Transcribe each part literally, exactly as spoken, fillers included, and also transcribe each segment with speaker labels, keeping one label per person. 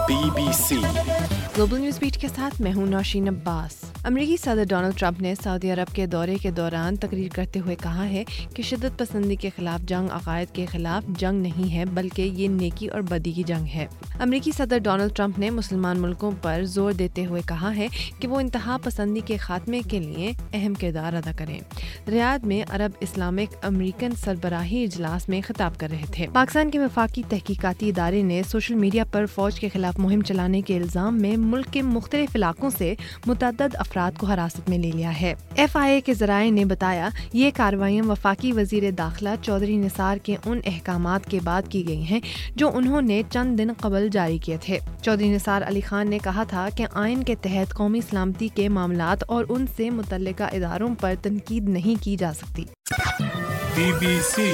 Speaker 1: Be B C
Speaker 2: global news beat کے ساتھ میں ہوں نوشین عباس۔ امریکی صدر ڈونلڈ ٹرمپ نے سعودی عرب کے دورے کے دوران تقریر کرتے ہوئے کہا ہے کہ شدت پسندی کے خلاف جنگ عقائد کے خلاف جنگ نہیں ہے بلکہ یہ نیکی اور بدی کی جنگ ہے۔ امریکی صدر ڈونلڈ ٹرمپ نے مسلمان ملکوں پر زور دیتے ہوئے کہا ہے کہ وہ انتہا پسندی کے خاتمے کے لیے اہم کردار ادا کریں۔ ریاض میں عرب اسلامک امریکن سربراہی اجلاس میں خطاب کر رہے تھے۔ پاکستان کے وفاقی تحقیقاتی ادارے نے سوشل میڈیا پر فوج کے خلاف مہم چلانے کے الزام میں ملک کے مختلف علاقوں سے متعدد افراد کو حراست میں لے لیا ہے۔ ایف آئی اے کے ذرائع نے بتایا یہ کارروائیاں وفاقی وزیر داخلہ چودھری نثار کے ان احکامات کے بعد کی گئی ہیں جو انہوں نے چند دن قبل جاری کیے تھے۔ چودھری نثار علی خان نے کہا تھا کہ آئین کے تحت قومی سلامتی کے معاملات اور ان سے متعلقہ اداروں پر تنقید نہیں کی جا سکتی۔
Speaker 1: B B C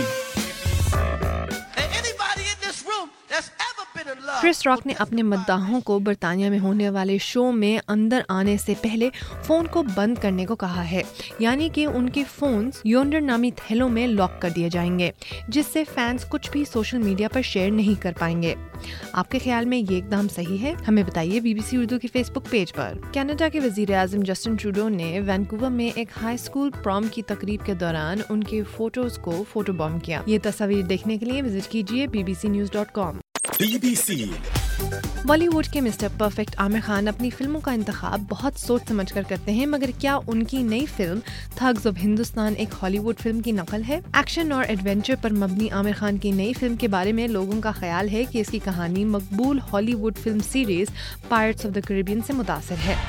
Speaker 2: Chris Rock نے اپنے مداحوں کو برطانیہ میں ہونے والے شو میں اندر آنے سے پہلے فون کو بند کرنے کو کہا ہے، یعنی کہ ان کے فونز یونڈر نامی تھیلوں میں لاک کر دیے جائیں گے جس سے فینس کچھ بھی سوشل میڈیا پر شیئر نہیں کر پائیں گے۔ آپ کے خیال میں یہ اقدام صحیح ہے؟ ہمیں بتائیے بی بی سی اردو کے فیس بک پیج پر۔ کینیڈا کے وزیر اعظم جسٹن ٹروڈو نے وینکوور میں ایک ہائی اسکول پروم کی تقریب کے دوران ان کے فوٹوز کو فوٹو بام کیا۔ یہ تصاویر دیکھنے کے لیے وزٹ کیجیے B B C news dot com.
Speaker 1: B B C
Speaker 2: Bollywood کے مسٹر پرفیکٹ عامر خان اپنی فلموں کا انتخاب بہت سوچ سمجھ کر کرتے ہیں، مگر کیا ان کی نئی فلم تھگز آف ہندوستان ایک ہالی ووڈ فلم کی نقل ہے؟ ایکشن اور ایڈونچر پر مبنی عامر خان کی نئی فلم کے بارے میں لوگوں کا خیال ہے کہ اس کی کہانی مقبول Hollywood film series pirates of the Caribbean سے متاثر ہے۔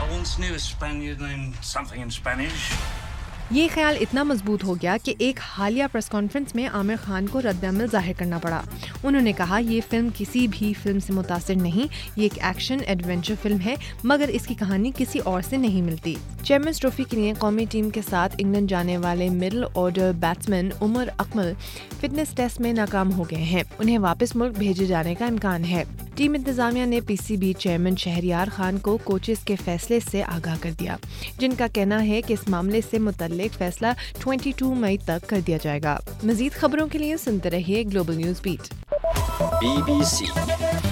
Speaker 2: یہ خیال اتنا مضبوط ہو گیا کہ ایک حالیہ پریس کانفرنس میں عامر خان کو رد عمل ظاہر کرنا پڑا۔ انہوں نے کہا یہ فلم کسی بھی فلم سے متاثر نہیں، یہ ایک ایکشن ایڈونچر فلم ہے مگر اس کی کہانی کسی اور سے نہیں ملتی۔ چیئرمینز ٹرافی کے لیے قومی ٹیم کے ساتھ انگلینڈ جانے والے middle order batsman Umar Akmal fitness test میں ناکام ہو گئے ہیں، انہیں واپس ملک بھیجے جانے کا امکان ہے۔ ٹیم انتظامیہ نے P C B chairman Shahryar Khan کو کوچز کے فیصلے سے آگاہ کر دیا، جن کا کہنا ہے کہ اس معاملے سے متعلق فیصلہ اکیس مئی تک کر دیا جائے گا۔ مزید خبروں کے لیے سنتے رہیے global news beat.
Speaker 1: B B سی